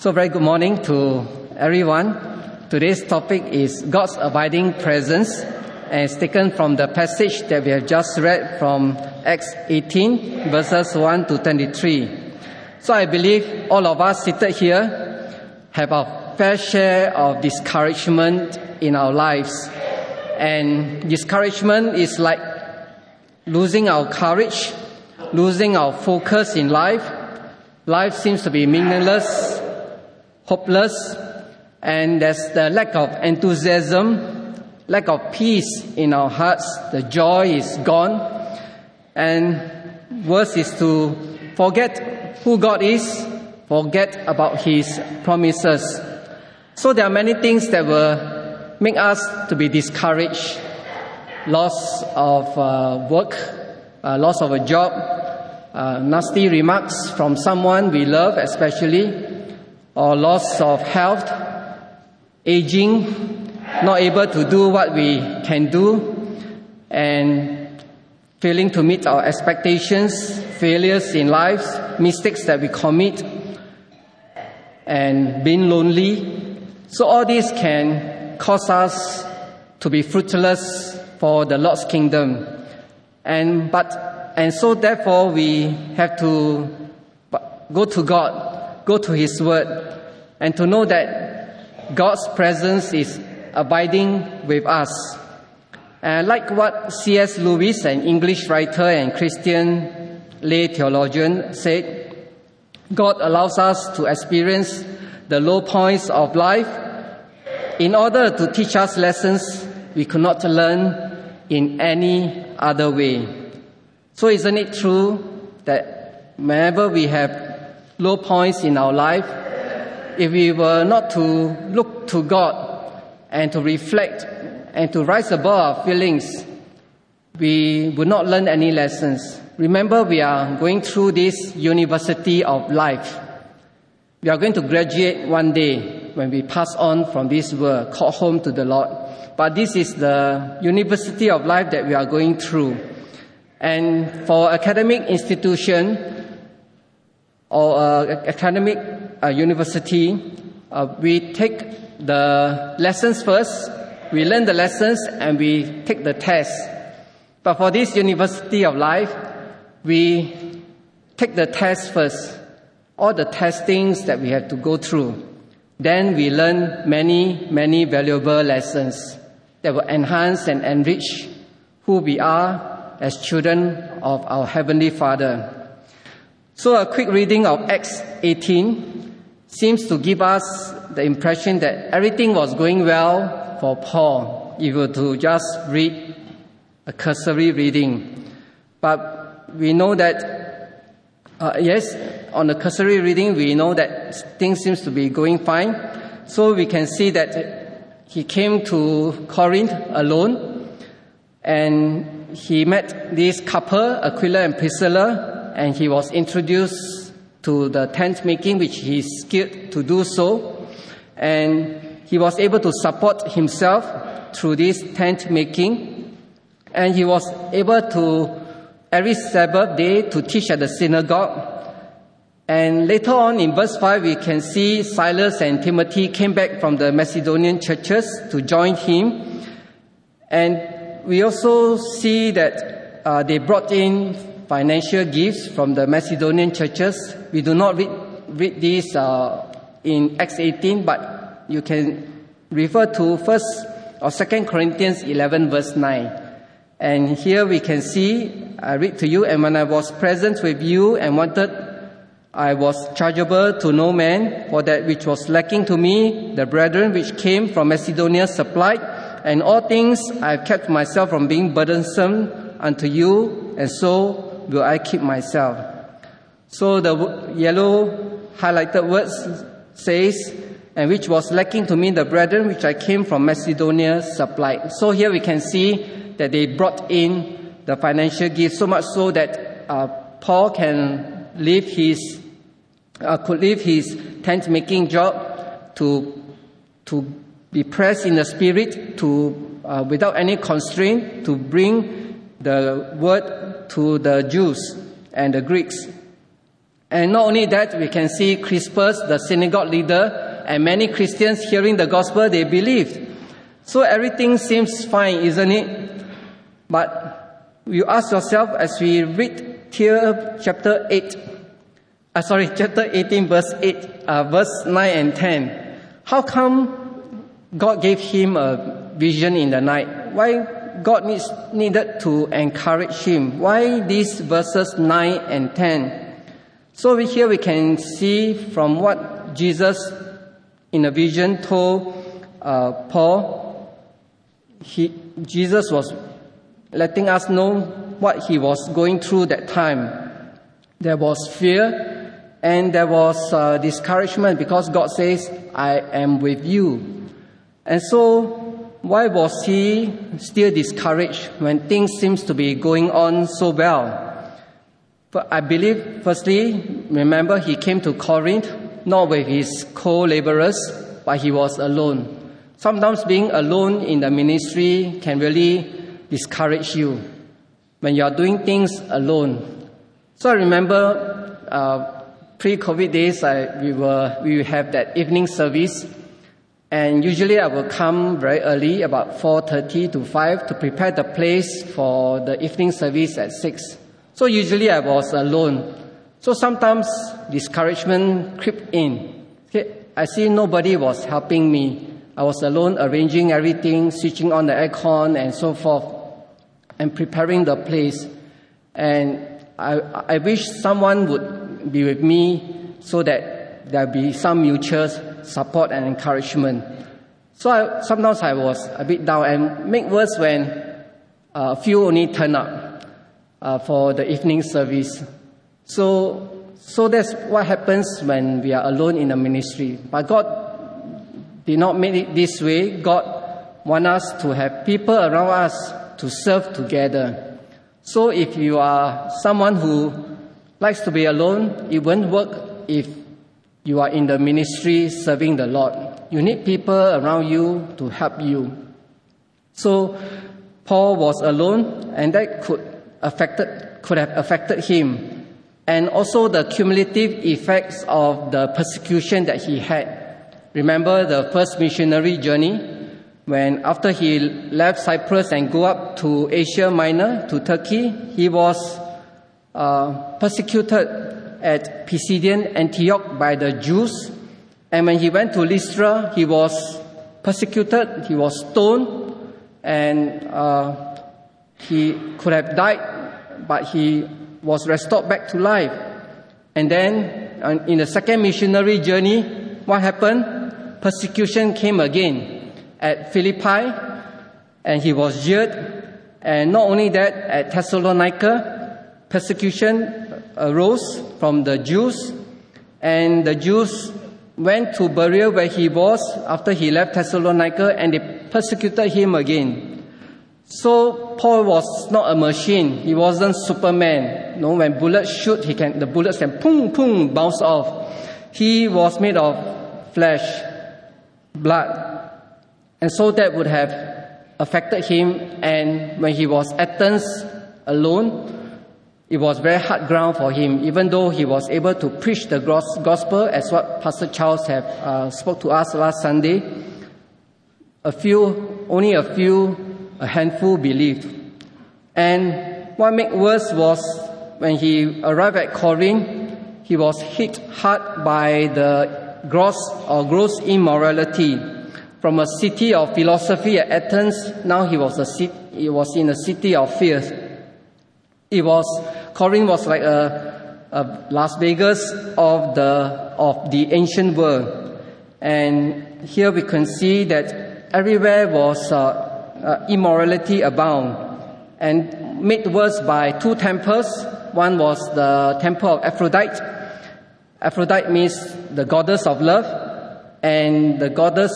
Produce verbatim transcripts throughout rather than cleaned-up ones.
So very good morning to everyone. Today's topic is God's abiding presence, and it's taken from the passage that we have just read from Acts eighteen, verses one to twenty-three. So I believe all of us seated here have a fair share of discouragement in our lives. And discouragement is like losing our courage, losing our focus in life. Life seems to be meaningless, hopeless, and there's the lack of enthusiasm, lack of peace in our hearts. The joy is gone. And worse is to forget who God is, forget about His promises. So there are many things that will make us to be discouraged. Loss of uh, work, uh, loss of a job, uh, nasty remarks from someone we love especially, or loss of health, aging, not able to do what we can do, and failing to meet our expectations, failures in life, mistakes that we commit, and being lonely. So all this can cause us to be fruitless for the Lord's kingdom. And but and so therefore we have to go to God, go to His Word, and to know that God's presence is abiding with us. And like what C S Lewis, an English writer and Christian lay theologian, said, God allows us to experience the low points of life in order to teach us lessons we could not learn in any other way. So isn't it true that whenever we have low points in our life, if we were not to look to God and to reflect and to rise above our feelings, we would not learn any lessons. Remember, we are going through this university of life. We are going to graduate one day when we pass on from this world, called home to the Lord. But this is the university of life that we are going through. And for academic institution or uh, academic uh, university, uh, we take the lessons first, we learn the lessons, and we take the test. But for this university of life, we take the test first, all the testings that we have to go through. Then we learn many, many valuable lessons that will enhance and enrich who we are as children of our Heavenly Father. So a quick reading of Acts eighteen seems to give us the impression that everything was going well for Paul, if you were to just read a cursory reading. But we know that, uh, yes, on the cursory reading, we know that things seems to be going fine. So we can see that he came to Corinth alone, and he met this couple, Aquila and Priscilla, and he was introduced to the tent making, which he is skilled to do so. And he was able to support himself through this tent making. And he was able to, every Sabbath day, to teach at the synagogue. And later on in verse five, we can see Silas and Timothy came back from the Macedonian churches to join him. And we also see that uh, they brought in financial gifts from the Macedonian churches. We do not read, read this uh, in Acts eighteen, but you can refer to First or Second Corinthians eleven, verse nine. And here we can see, I read to you, and when I was present with you and wanted, I was chargeable to no man, for that which was lacking to me, the brethren which came from Macedonia supplied, and all things I have kept myself from being burdensome unto you, and so will I keep myself. So the yellow highlighted words says, and which was lacking to me, the brethren which I came from Macedonia supplied. So here we can see that they brought in the financial gifts, so much so that uh, Paul can leave his, uh, could leave his tent making job to to be pressed in the Spirit, to uh, without any constraint, to bring the word to the Jews and the Greeks. And not only that, we can see Crispus, the synagogue leader, and many Christians hearing the gospel, they believed. So everything seems fine, isn't it? But you ask yourself as we read here chapter eight, uh, sorry, chapter eighteen, verse eight, uh, verse nine and ten. How come God gave him a vision in the night? Why God needs, needed to encourage him? Why these verses nine and ten? So we, here we can see from what Jesus in a vision told uh, Paul. He, Jesus was letting us know what he was going through that time. There was fear and there was uh, discouragement because God says, I am with you. And so why was he still discouraged when things seems to be going on so well? But I believe, firstly, remember he came to Corinth, not with his co-laborers, but he was alone. Sometimes being alone in the ministry can really discourage you when you are doing things alone. So I remember uh, pre-COVID days, I, we were we would have that evening service, and usually I will come very early, about four thirty to five, to prepare the place for the evening service at six. So usually I was alone. So sometimes discouragement crept in. Okay, I see nobody was helping me. I was alone arranging everything, switching on the aircon and so forth, and preparing the place. And I, I wish someone would be with me so that there be some mutual support and encouragement. So I, sometimes I was a bit down, and make worse when a few only turn up Uh, for the evening service. So, so that's what happens when we are alone in the ministry. But God did not make it this way. God wants us to have people around us to serve together. So if you are someone who likes to be alone, it won't work if you are in the ministry serving the Lord. You need people around you to help you. So Paul was alone, and that could affected could have affected him, and also the cumulative effects of the persecution that he had. Remember the first missionary journey, when after he left Cyprus and go up to Asia Minor, to Turkey, he was uh, persecuted at Pisidian Antioch by the Jews, and when he went to Lystra, he was persecuted, he was stoned, and uh, he could have died, but he was restored back to life. And then in the second missionary journey, what happened? Persecution came again at Philippi, and he was jailed. And not only that, at Thessalonica, persecution arose from the Jews, and the Jews went to Berea where he was after he left Thessalonica, and they persecuted him again. So Paul was not a machine. He wasn't Superman. You know, when bullets shoot, he can the bullets can pung pung bounce off. He was made of flesh, blood, and so that would have affected him. And when he was at Athens alone, it was very hard ground for him. Even though he was able to preach the gospel, as what Pastor Charles have uh, spoke to us last Sunday, a few, only a few. A handful believed. And what made worse was when he arrived at Corinth, he was hit hard by the gross or gross immorality. From a city of philosophy at Athens, now he was a he was in a city of fear. It was Corinth was like a, a Las Vegas of the of the ancient world. And here we can see that everywhere was uh, Uh, immorality abound, and made worse by two temples. One was the temple of Aphrodite. Aphrodite means the goddess of love, and the goddess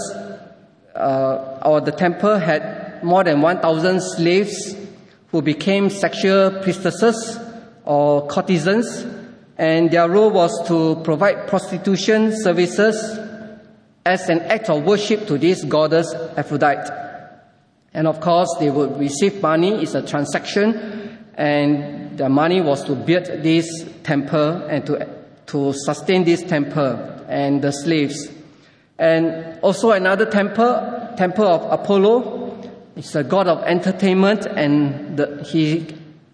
uh, or the temple had more than one thousand slaves who became sexual priestesses or courtesans, and their role was to provide prostitution services as an act of worship to this goddess Aphrodite. And of course, they would receive money. It's a transaction, and the money was to build this temple and to to sustain this temple and the slaves. And also another temple, temple of Apollo, is a god of entertainment, and the, he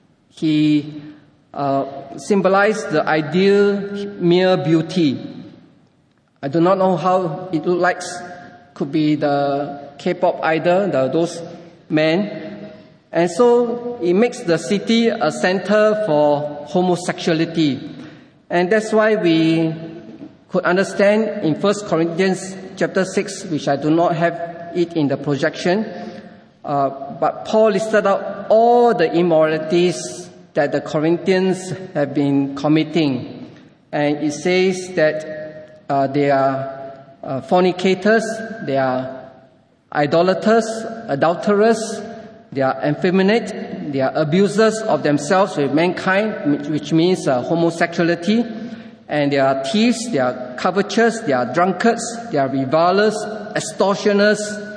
he uh, symbolized the ideal mere beauty. I do not know how it looks like. Could be the K-pop idol, the, those men. And so it makes the city a center for homosexuality. And that's why we could understand in First Corinthians chapter six, which I do not have it in the projection, uh, but Paul listed out all the immoralities that the Corinthians have been committing. And it says that uh, they are uh, fornicators, they are idolaters, adulterers, they are effeminate, they are abusers of themselves with mankind, which means uh, homosexuality, and they are thieves, they are covetous, they are drunkards, they are revilers, extortioners.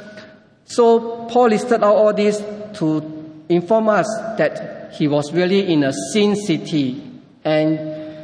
So Paul listed out all this to inform us that he was really in a sin city, and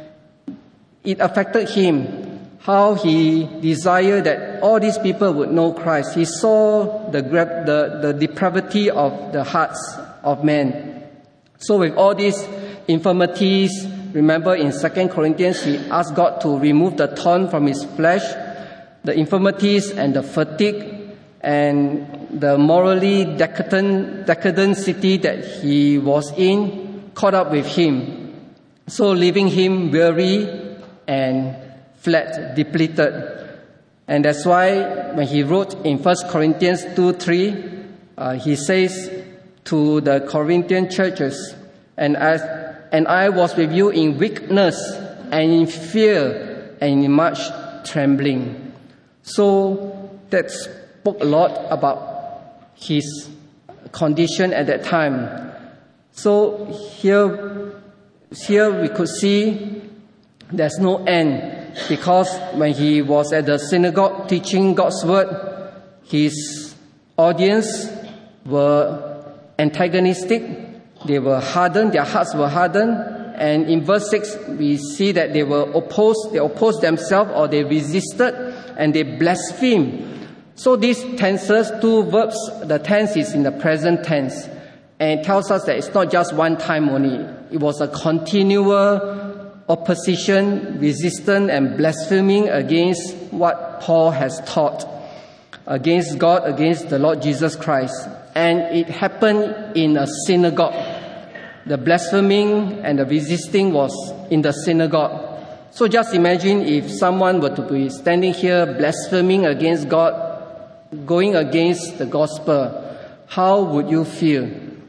it affected him, how he desired that all these people would know Christ. He saw the, the, the depravity of the hearts of men. So with all these infirmities, remember in Second Corinthians, he asked God to remove the thorn from his flesh, the infirmities and the fatigue and the morally decadent, decadent city that he was in caught up with him. So leaving him weary and flat, depleted. And that's why when he wrote in First Corinthians two three, uh, he says to the Corinthian churches, and I, and I was with you in weakness and in fear and in much trembling. So that spoke a lot about his condition at that time. So here, here we could see there's no end, because when he was at the synagogue teaching God's word, his audience were antagonistic, they were hardened, their hearts were hardened, and in verse six we see that they were opposed, they opposed themselves, or they resisted, and they blasphemed. So these tenses, two verbs, the tense is in the present tense, and it tells us that it's not just one time only, it was a continual opposition, resistance, and blaspheming against what Paul has taught, against God, against the Lord Jesus Christ. And it happened in a synagogue. The blaspheming and the resisting was in the synagogue. So just imagine if someone were to be standing here blaspheming against God, going against the gospel, how would you feel?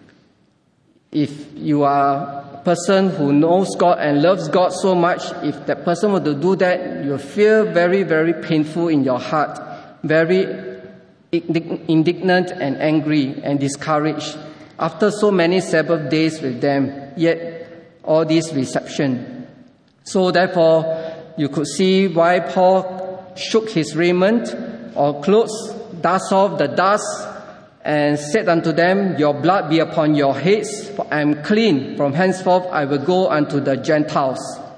If you are person who knows God and loves God so much, if that person were to do that, you feel very, very painful in your heart, very indignant and angry and discouraged. After so many Sabbath days with them, yet all this reception. So therefore, you could see why Paul shook his raiment or clothes, dust off the dust, and said unto them, your blood be upon your heads, for I am clean. From henceforth I will go unto the Gentiles.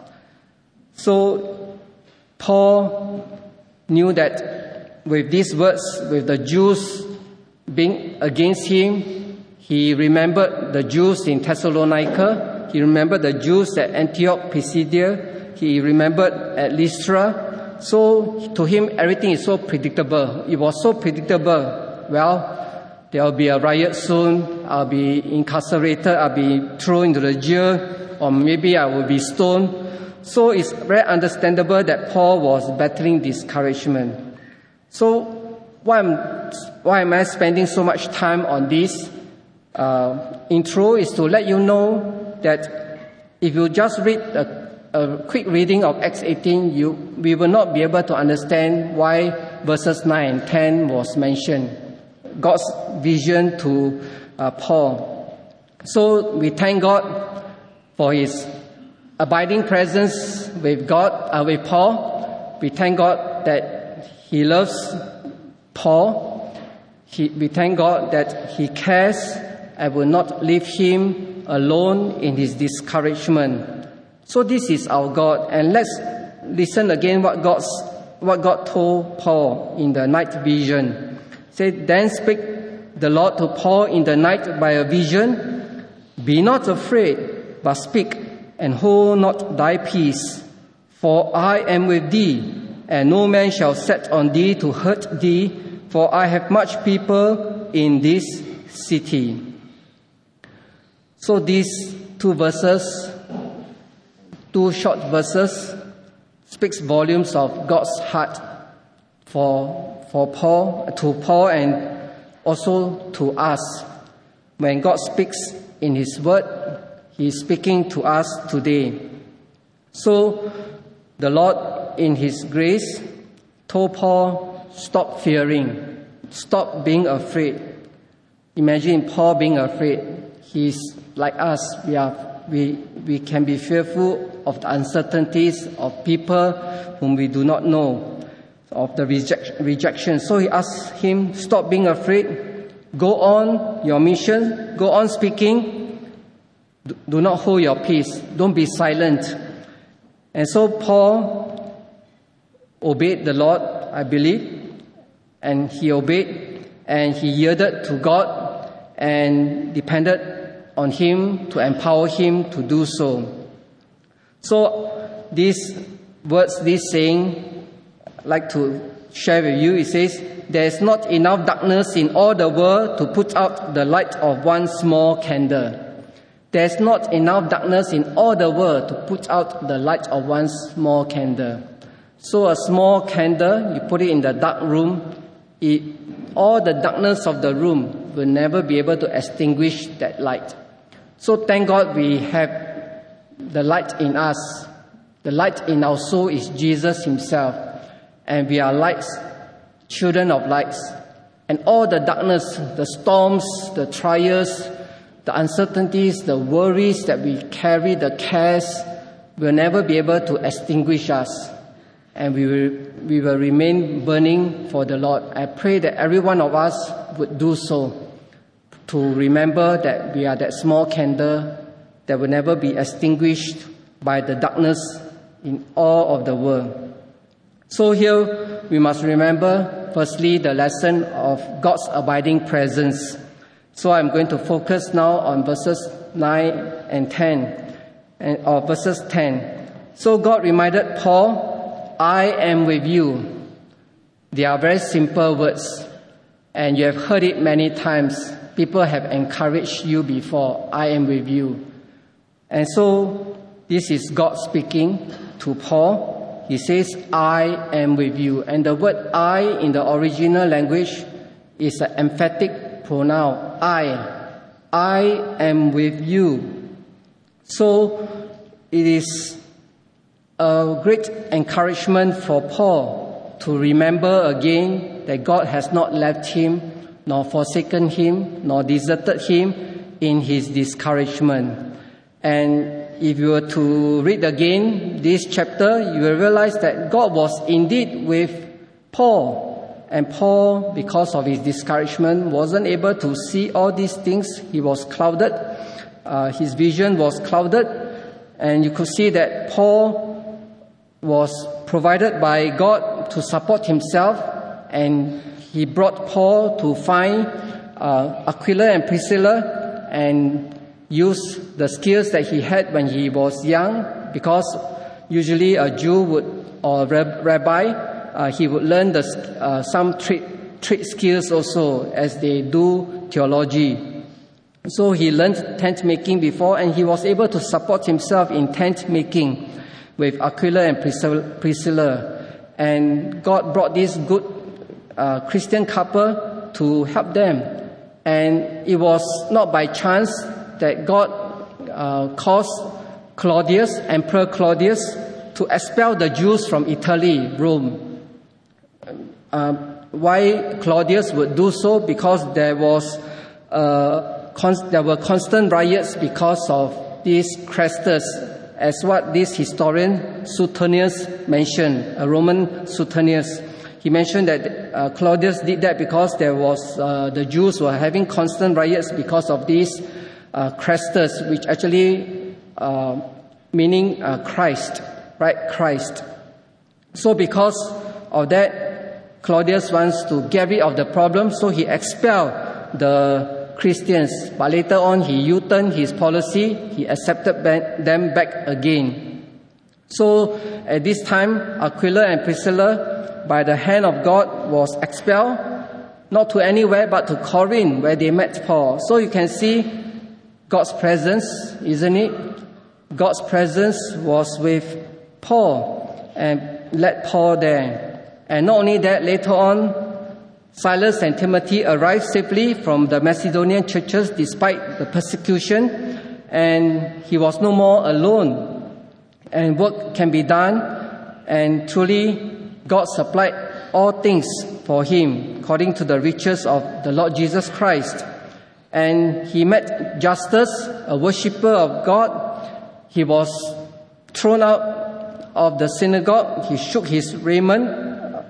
So Paul knew that with these words, with the Jews being against him, he remembered the Jews in Thessalonica, he remembered the Jews at Antioch, Pisidia, he remembered at Lystra. So to him, everything is so predictable. It was so predictable. Well, there will be a riot soon, I'll be incarcerated, I'll be thrown into the jail, or maybe I will be stoned. So it's very understandable that Paul was battling discouragement. So why am, why am I spending so much time on this uh, intro is to let you know that if you just read a, a quick reading of Acts eighteen, you, we will not be able to understand why verses nine and ten was mentioned. God's vision to uh, Paul. So we thank God for his abiding presence with God, uh, with Paul. We thank God that he loves Paul. He, we thank God that he cares and will not leave him alone in his discouragement. So this is our God, and let's listen again what God's what God told Paul in the night vision. He said, "Then speak the Lord to Paul in the night by a vision. Be not afraid, but speak, and hold not thy peace. For I am with thee, and no man shall set on thee to hurt thee, for I have much people in this city." So these two verses, two short verses, speaks volumes of God's heart for for Paul, to Paul, and also to us. When God speaks in His Word, He is speaking to us today. So the Lord, in His grace, told Paul, stop fearing, stop being afraid. Imagine Paul being afraid. He's like us. We are we we can be fearful of the uncertainties of people whom we do not know, of the reject, rejection. So he asked him, stop being afraid, go on your mission, go on speaking, do not hold your peace, don't be silent. And so Paul obeyed the Lord, I believe, and he obeyed and he yielded to God and depended on Him to empower him to do so. So these words, this saying, I'd like to share with you. It says, there is not enough darkness in all the world to put out the light of one small candle. There is not enough darkness in all the world to put out the light of one small candle. So a small candle, you put it in the dark room, it, all the darkness of the room will never be able to extinguish that light. So thank God we have the light in us. The light in our soul is Jesus Himself. And we are lights, children of lights. And all the darkness, the storms, the trials, the uncertainties, the worries that we carry, the cares, will never be able to extinguish us. And we will, we will remain burning for the Lord. I pray that every one of us would do so, to remember that we are that small candle that will never be extinguished by the darkness in all of the world. So here we must remember, firstly, the lesson of God's abiding presence. So I'm going to focus now on verses nine and ten, and, or verses ten. So God reminded Paul, I am with you. They are very simple words, and you have heard it many times. People have encouraged you before, I am with you. And so this is God speaking to Paul. He says, I am with you. And the word I in the original language is an emphatic pronoun. I. I am with you. So it is a great encouragement for Paul to remember again that God has not left him, nor forsaken him, nor deserted him in his discouragement. And if you were to read again this chapter, you will realize that God was indeed with Paul. And Paul, because of his discouragement, wasn't able to see all these things. He was clouded. Uh, his vision was clouded. And you could see that Paul was provided by God to support himself, and he brought Paul to find uh, Aquila and Priscilla and use the skills that he had when he was young, because usually a Jew would, or a rabbi, uh, he would learn the, uh, some trade, trade skills also as they do theology. So he learned tent making before, and he was able to support himself in tent making with Aquila and Priscilla. And God brought this good uh, Christian couple to help them. And it was not by chance that God uh, caused Claudius, Emperor Claudius, to expel the Jews from Italy, Rome. Uh, why Claudius would do so? Because there was uh, con- there were constant riots because of these Chrestus, as what this historian Suetonius mentioned, a Roman Suetonius. He mentioned that uh, Claudius did that because there was uh, the Jews were having constant riots because of these uh, Chrestus, which actually uh, meaning uh, Christ, right? Christ. So because of that, Claudius wants to get rid of the problem, so he expelled the Christians. But later on, he U-turned his policy. He accepted them back again. So at this time, Aquila and Priscilla, by the hand of God, was expelled, not to anywhere but to Corinth, where they met Paul. So you can see God's presence, isn't it? God's presence was with Paul and led Paul there. And not only that, later on, Silas and Timothy arrived safely from the Macedonian churches despite the persecution, and he was no more alone. And work can be done, and truly God supplied all things for him according to the riches of the Lord Jesus Christ. And he met Justus, a worshipper of God. He was thrown out of the synagogue. He shook his raiment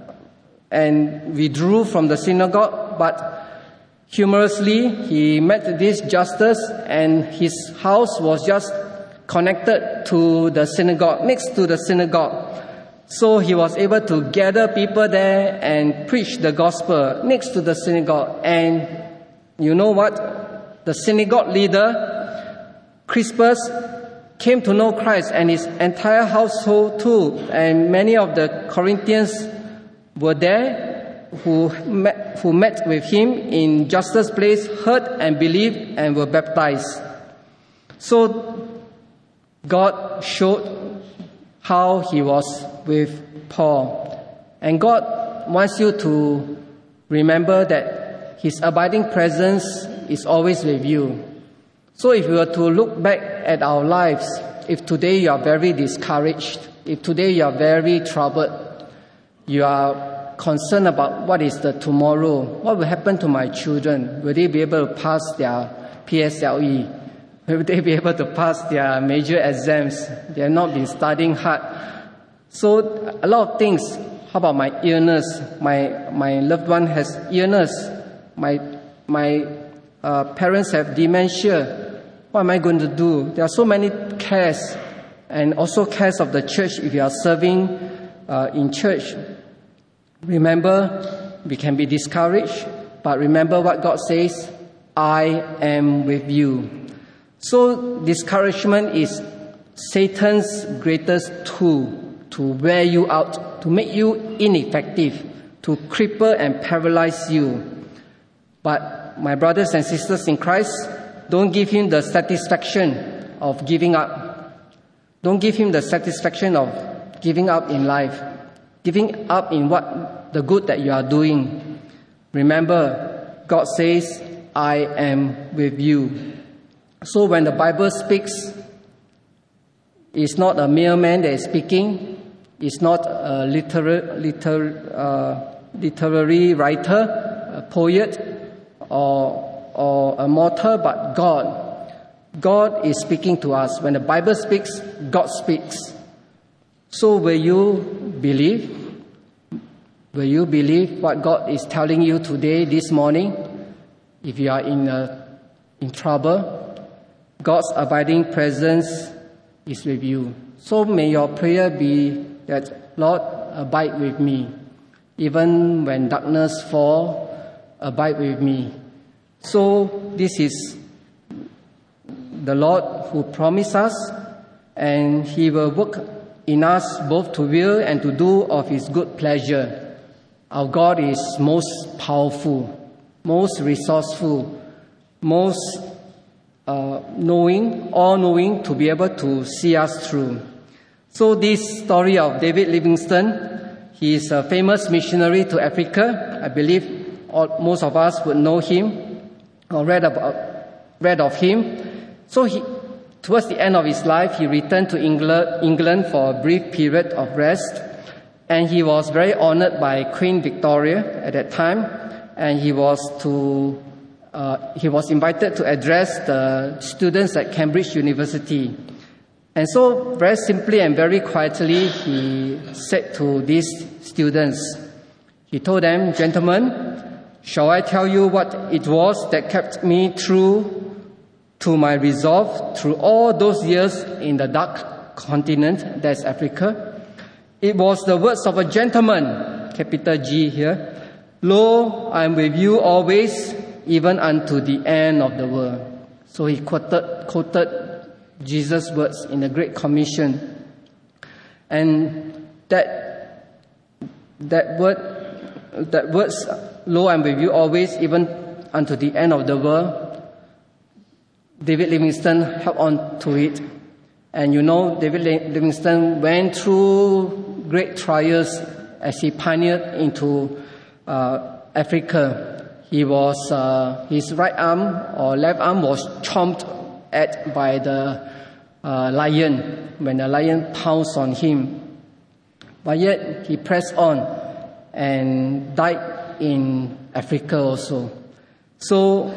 and withdrew from the synagogue, but humorously he met this Justus, and his house was just connected to the synagogue, next to the synagogue. So he was able to gather people there and preach the gospel next to the synagogue. And you know what? The synagogue leader, Crispus, came to know Christ, and his entire household too. And many of the Corinthians were there who met, who met with him in Justus' place, heard and believed and were baptized. So God showed how he was with Paul. And God wants you to remember that his abiding presence is always with you. So if you were to look back at our lives, if today you are very discouraged, if today you are very troubled, you are concerned about what is the tomorrow, what will happen to my children, will they be able to pass their P S L E, will they be able to pass their major exams, they have not been studying hard. So a lot of things. How about my illness? My my loved one has illness. My my uh, parents have dementia. What am I going to do? There are so many cares, and also cares of the church if you are serving uh, in church. Remember, we can be discouraged, but remember what God says, I am with you. So discouragement is Satan's greatest tool to wear you out, to make you ineffective, to cripple and paralyze you. But my brothers and sisters in Christ, don't give him the satisfaction of giving up. Don't give him the satisfaction of giving up in life, giving up in what the good that you are doing. Remember, God says, I am with you. So when the Bible speaks, it's not a mere man that is speaking. It's not a literary, liter, uh, literary writer, a poet, or, or a mortal, but God. God is speaking to us. When the Bible speaks, God speaks. So will you believe? Will you believe what God is telling you today, this morning? If you are in, a, in trouble, God's abiding presence is with you. So may your prayer be that, Lord, abide with me. Even when darkness falls, abide with me. So this is the Lord who promised us, and he will work in us both to will and to do of his good pleasure. Our God is most powerful, most resourceful, most uh, knowing, all-knowing, to be able to see us through. So this story of David Livingstone, he is a famous missionary to Africa. I believe all, most of us would know him or read about, read of him. So he, towards the end of his life, he returned to England, England for a brief period of rest. And he was very honored by Queen Victoria at that time, and he was to uh, he was invited to address the students at Cambridge University. And so, very simply and very quietly, he said to these students, he told them, "Gentlemen, shall I tell you what it was that kept me true to my resolve through all those years in the dark continent, that's Africa? It was the words of a gentleman, capital G here. Lo, I am with you always, even unto the end of the world. So he quoted, quoted Jesus' words in the Great Commission. And that, that word, that words, lo, I am with you always, even unto the end of the world, David Livingstone held on to it. And you know, David Livingstone went through great trials as he pioneered into uh, Africa. He was, uh, his right arm or left arm was chomped at by the uh, lion when the lion pounced on him. But yet he pressed on and died in Africa also. So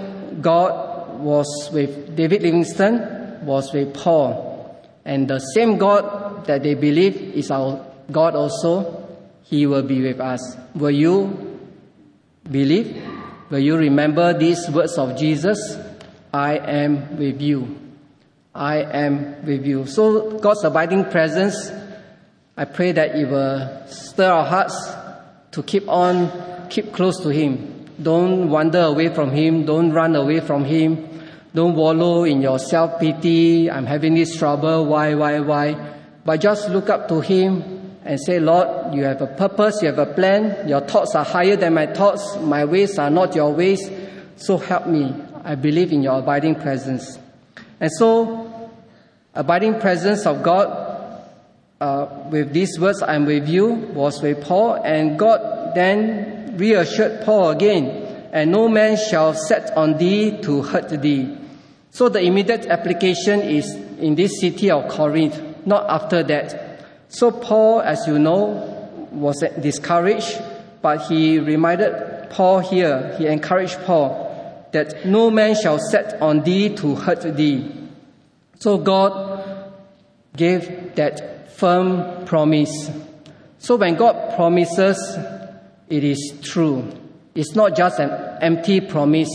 God was with David Livingstone, was with Paul. And the same God that they believe is our God also, He will be with us. Will you believe? Will you remember these words of Jesus? I am with you. I am with you. So God's abiding presence, I pray that it will stir our hearts to keep on, keep close to Him. Don't wander away from Him. Don't run away from Him. Don't wallow in your self-pity. I'm having this trouble. Why, why, why? But just look up to Him and say, Lord, you have a purpose, you have a plan. Your thoughts are higher than my thoughts. My ways are not your ways. So help me. I believe in your abiding presence. And so, abiding presence of God, uh, with these words, I'm with you, was with Paul. And God then reassured Paul again, and no man shall set on thee to hurt thee. So the immediate application is in this city of Corinth, not after that. So Paul, as you know, was discouraged, but he reminded Paul here, he encouraged Paul, that no man shall set on thee to hurt thee. So God gave that firm promise. So when God promises, it is true. It's not just an empty promise.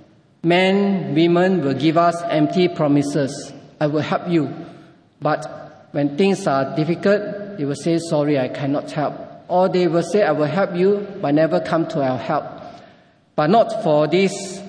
Men, women will give us empty promises. I will help you. But when things are difficult, they will say, sorry, I cannot help. Or they will say, I will help you, but never come to our help. But not for this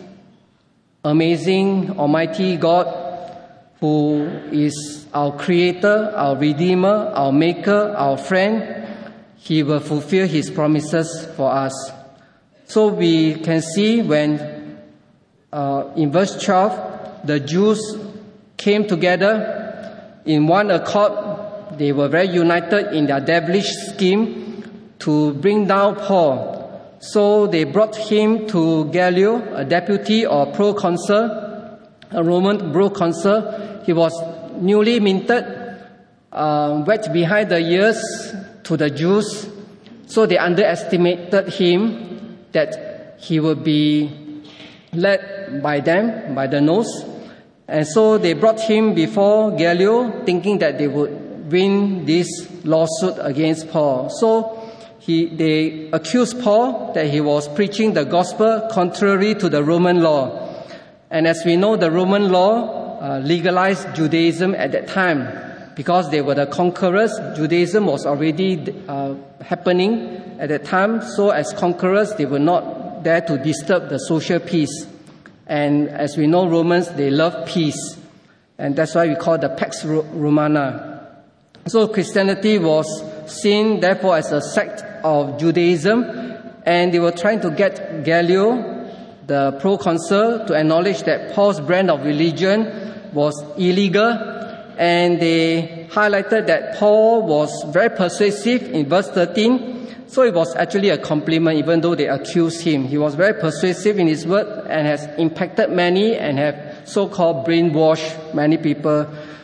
amazing, almighty God who is our creator, our redeemer, our maker, our friend. He will fulfill His promises for us. So we can see when, uh, in verse twelve, the Jews came together in one accord. They were very united in their devilish scheme to bring down Paul. So they brought him to Gallio, a deputy or proconsul, a Roman proconsul. He was newly minted, uh, wet behind the ears to the Jews. So they underestimated him, that he would be led by them, by the nose. And so they brought him before Gallio, thinking that they would win this lawsuit against Paul. So he, they accused Paul that he was preaching the gospel contrary to the Roman law. And as we know, the Roman law uh, legalized Judaism at that time. Because they were the conquerors, Judaism was already uh, happening at that time. So as conquerors, they were not there to disturb the social peace. And as we know, Romans, they love peace. And that's why we call the Pax Romana. So Christianity was seen, therefore, as a sect of Judaism. And they were trying to get Gallio, the proconsul, to acknowledge that Paul's brand of religion was illegal. And they highlighted that Paul was very persuasive in verse thirteen. So it was actually a compliment, even though they accused him. He was very persuasive in his word and has impacted many and have so-called brainwashed many people.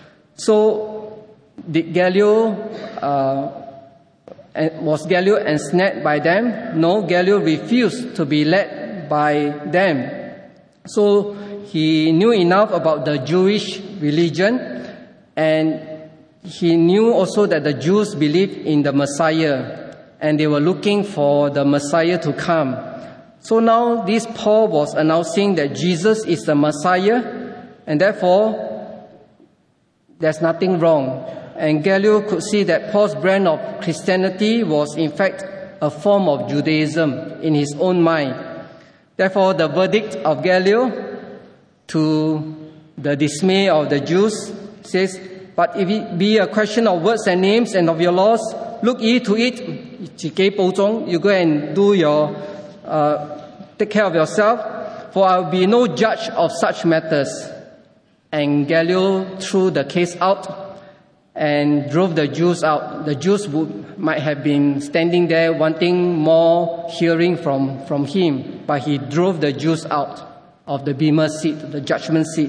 So did Gallio, uh, was Gallio ensnared by them? No, Gallio refused to be led by them. So he knew enough about the Jewish religion. And he knew also that the Jews believed in the Messiah, and they were looking for the Messiah to come. So now this Paul was announcing that Jesus is the Messiah, and therefore there's nothing wrong. and Gallio could see that Paul's brand of Christianity was in fact a form of Judaism in his own mind. Therefore, the verdict of Gallio, to the dismay of the Jews, says, "But if it be a question of words and names and of your laws, look ye to it, 自己保重, you go and do your, uh, take care of yourself, for I will be no judge of such matters." And Gallio threw the case out and drove the Jews out. The Jews would, might have been standing there wanting more hearing from, from him, but he drove the Jews out of the Bema seat, the judgment seat.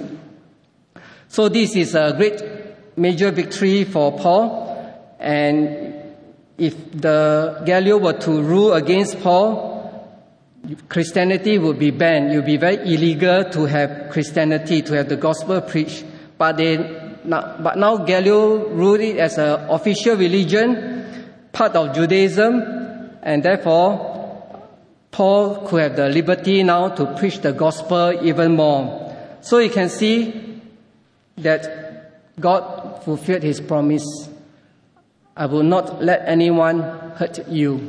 So this is a great major victory for Paul, and if the Gallio were to rule against Paul, Christianity would be banned. It would be very illegal to have Christianity, to have the gospel preached. But they, now, but now Gallio ruled it as an official religion, part of Judaism, and therefore Paul could have the liberty now to preach the gospel even more. So you can see that God fulfilled his promise. "I will not let anyone hurt you."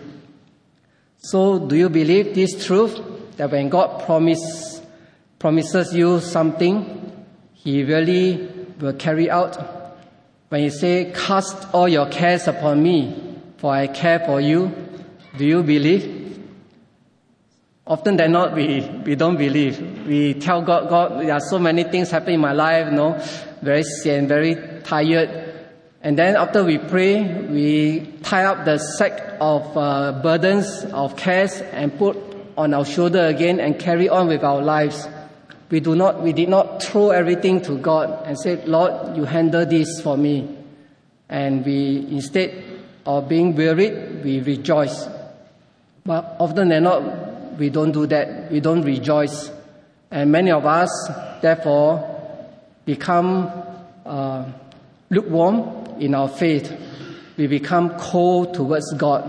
So do you believe this truth, that when God promise, promises you something, he really will carry out? When you say, "Cast all your cares upon me, for I care for you," do you believe? Often than not, we, we don't believe. We tell God, "God, there are so many things happening in my life, you know, very sian, very tired." And then after we pray, we tie up the sack of uh, burdens, of cares, and put on our shoulder again and carry on with our lives. We do not, we did not throw everything to God and say, "Lord, you handle this for me." And we, instead of being wearied, we rejoice. But often than not, we don't do that. We don't rejoice. And many of us, therefore, become uh, lukewarm in our faith. We become cold towards God.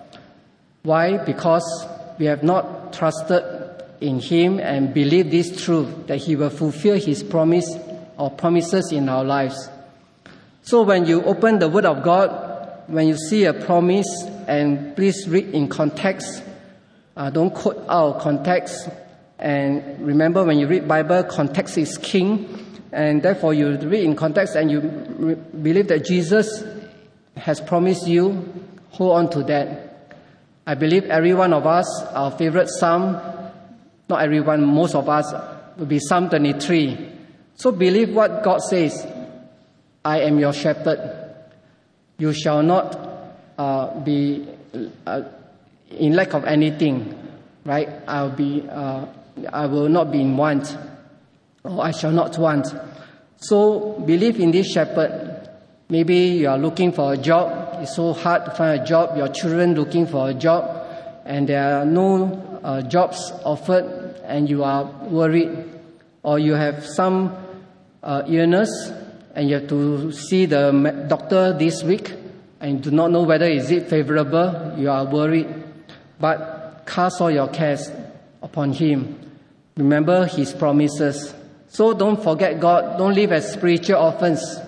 Why? Because we have not trusted in him and believed this truth, that he will fulfill his promise or promises in our lives. So when you open the Word of God, when you see a promise, and please read in context, uh, don't quote out of context. And remember, when you read Bible, context is king. And therefore, you read in context and you re- believe that Jesus has promised you, hold on to that. I believe every one of us, our favorite psalm, not everyone, most of us, will be Psalm twenty-three. So believe what God says. "I am your shepherd. You shall not uh, be uh, in lack of anything." Right? I'll be, uh, I will not be in want. "Oh, I shall not want." So believe in this shepherd. Maybe you are looking for a job. It's so hard to find a job. Your children looking for a job, and there are no uh, jobs offered, and you are worried. Or you have some uh, illness, and you have to see the doctor this week, and you do not know whether is it favorable. You are worried. But cast all your cares upon him. Remember his promises. So don't forget God. Don't live as spiritual orphans.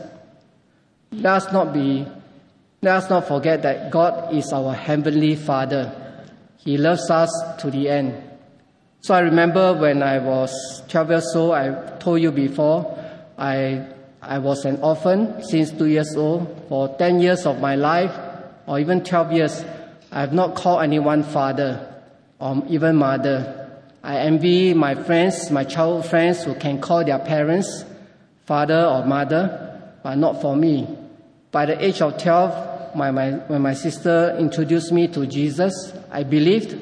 Let us not be, let us not forget that God is our Heavenly Father. He loves us to the end. So I remember when I was twelve years old, I told you before, I I was an orphan since two years old. For ten years of my life, or even twelve years, I have not called anyone father or even mother. I envy my friends, my childhood friends who can call their parents father or mother, but not for me. By the age of twelve, my, my, when my sister introduced me to Jesus, I believed.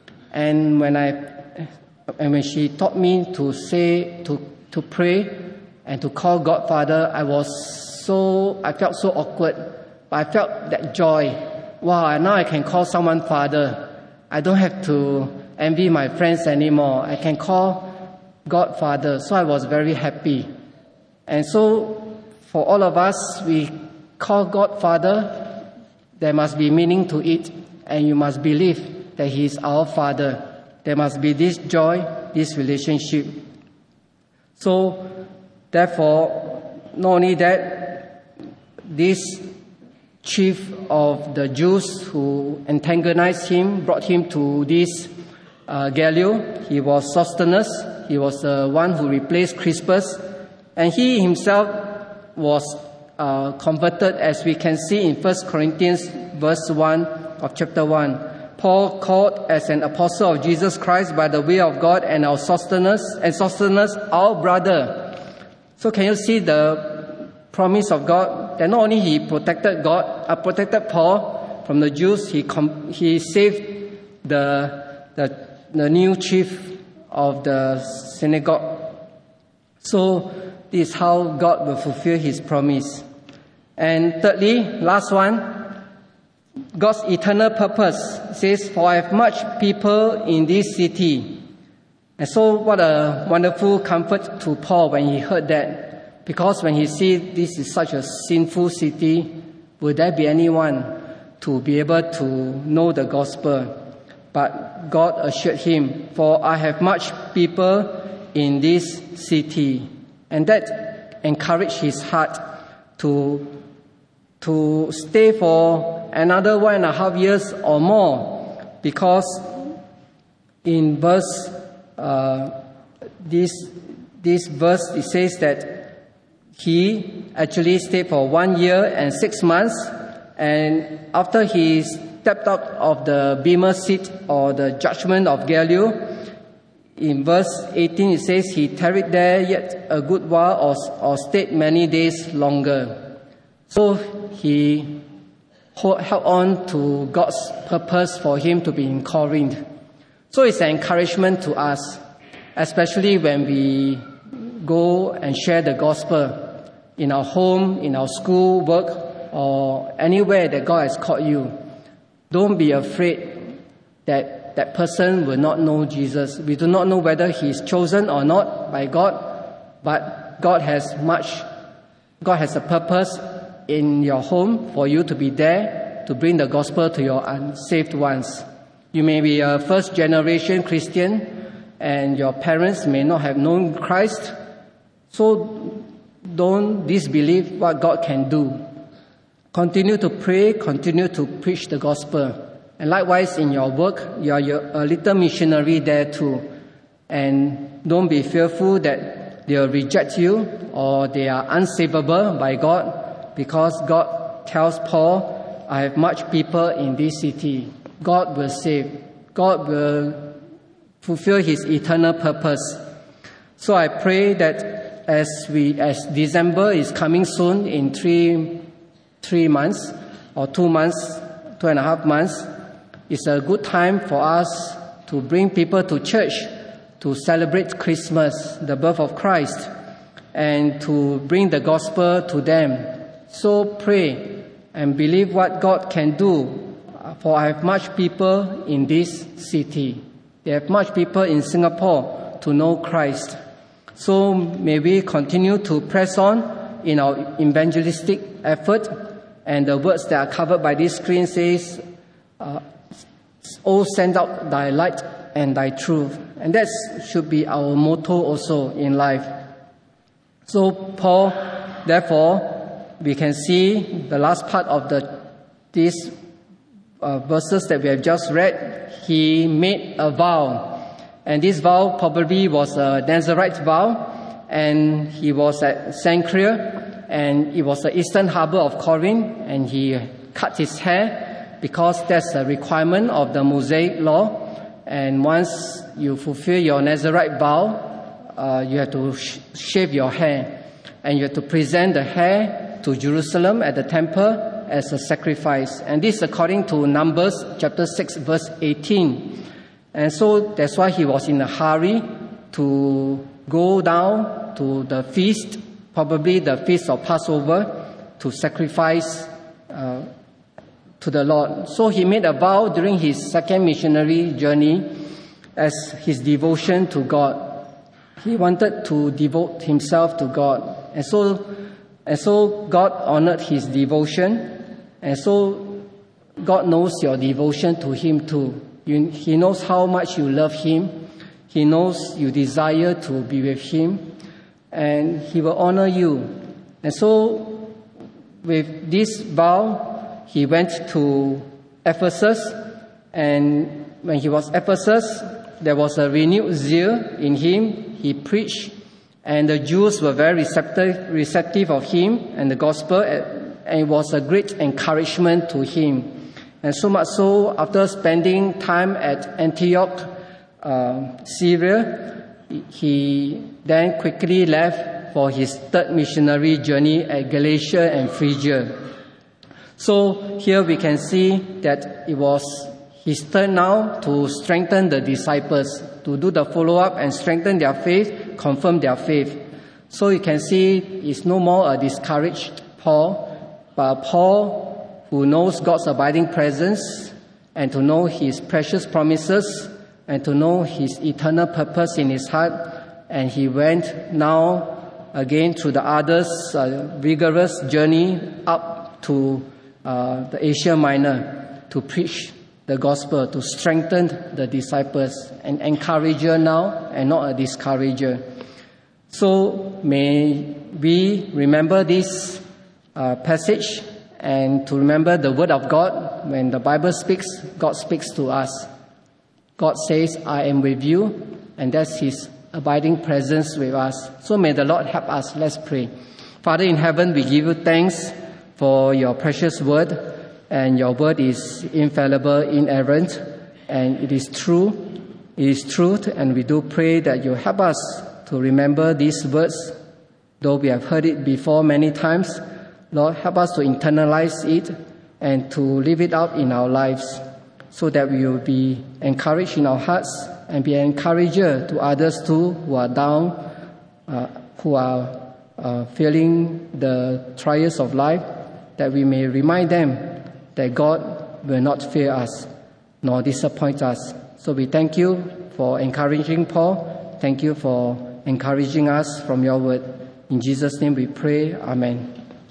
And when I, and when she taught me to say, to, to pray and to call God Father, I was so, I felt so awkward, but I felt that joy. Wow, now I can call someone Father. I don't have to envy my friends anymore. I can call God Father. So I was very happy. And so for all of us, we call God Father. There must be meaning to it. And you must believe that He is our Father. There must be this joy, this relationship. So therefore, not only that, this chief of the Jews who antagonized him, brought him to this uh, Gallio. He was Sosthenes. He was the one who replaced Crispus. And he himself was uh, converted, as we can see in First Corinthians verse one of chapter one. Paul, called as an apostle of Jesus Christ by the will of God, and our Sosthenes, and Sosthenes, our brother. So can you see the promise of God? That not only he protected God, uh, protected Paul from the Jews, he com- he saved the, the the new chief of the synagogue. So this is how God will fulfill his promise. And thirdly, last one, God's eternal purpose says, "For I have much people in this city." And so what a wonderful comfort to Paul when he heard that. Because when he see this is such a sinful city, will there be anyone to be able to know the gospel? But God assured him, "For I have much people in this city." And that encouraged his heart to, to stay for another one and a half years or more, because in verse uh, this this verse it says that he actually stayed for one year and six months, and after he stepped out of the bema seat or the judgment of Gallio, in verse eighteen it says he tarried there yet a good while, or, or stayed many days longer. So he held on to God's purpose for him to be in Corinth. So it's an encouragement to us, especially when we go and share the gospel in our home, in our school, work, or anywhere that God has called you. Don't be afraid that that person will not know Jesus. We do not know whether he is chosen or not by God, but God has much, God has a purpose in your home for you to be there to bring the gospel to your unsaved ones. You may be a first generation Christian and your parents may not have known Christ. So don't disbelieve what God can do. Continue to pray, continue to preach the gospel. And likewise in your work, you are a little missionary there too. And don't be fearful that they will reject you or they are unsavable by God, because God tells Paul, "I have much people in this city." God will save. God will fulfill his eternal purpose. So I pray that as we, as December is coming soon in three, three months or two months, two and a half months, it's a good time for us to bring people to church to celebrate Christmas, the birth of Christ, and to bring the gospel to them. So pray and believe what God can do, for I have much people in this city. They have much people in Singapore to know Christ. So may we continue to press on in our evangelistic effort. And the words that are covered by this screen says, uh, "Oh, send out thy light and thy truth." And that should be our motto also in life. So Paul, therefore, we can see the last part of the these uh, verses that we have just read. He made a vow, and this vow probably was a Nazirite vow, and he was at Cenchrea, and it was the eastern harbor of Corinth, and he cut his hair because that's a requirement of the Mosaic law. And once you fulfill your Nazirite vow, uh, you have to sh- shave your hair, and you have to present the hair to Jerusalem at the temple as a sacrifice. And this is according to Numbers chapter six verse eighteen. And so that's why he was in a hurry to go down to the feast, probably the feast of Passover, to sacrifice uh, to the Lord. So he made a vow during his second missionary journey as his devotion to God. He wanted to devote himself to God. And so And so God honored his devotion, and so God knows your devotion to him too. You, he knows how much you love him. He knows you desire to be with him, and he will honor you. And so with this vow, he went to Ephesus, and when he was Ephesus, there was a renewed zeal in him. He preached, and the Jews were very receptive, receptive of him and the gospel, and it was a great encouragement to him. And so much so, after spending time at Antioch, uh, Syria, he then quickly left for his third missionary journey at Galatia and Phrygia. So here we can see that it was his turn now to strengthen the disciples, to do the follow-up and strengthen their faith, confirm their faith. So you can see it's no more a discouraged Paul, but a Paul who knows God's abiding presence and to know his precious promises and to know his eternal purpose in his heart. And he went now again through the others' uh, vigorous journey up to uh, the Asia Minor to preach the gospel, to strengthen the disciples, an encourager now and not a discourager. So may we remember this uh, passage and to remember the word of God. When the Bible speaks, God speaks to us. God says, I am with you, and that's his abiding presence with us. So may the Lord help us. Let's pray. Father in heaven, we give you thanks for your precious word. And your word is infallible, inerrant, and it is true. It is truth, and we do pray that you help us to remember these words, though we have heard it before many times. Lord, help us to internalize it and to live it out in our lives so that we will be encouraged in our hearts and be an encourager to others too who are down, uh, who are uh, feeling the trials of life, that we may remind them that God will not fail us nor disappoint us. So we thank you for encouraging Paul. Thank you for encouraging us from your word. In Jesus' name we pray. Amen.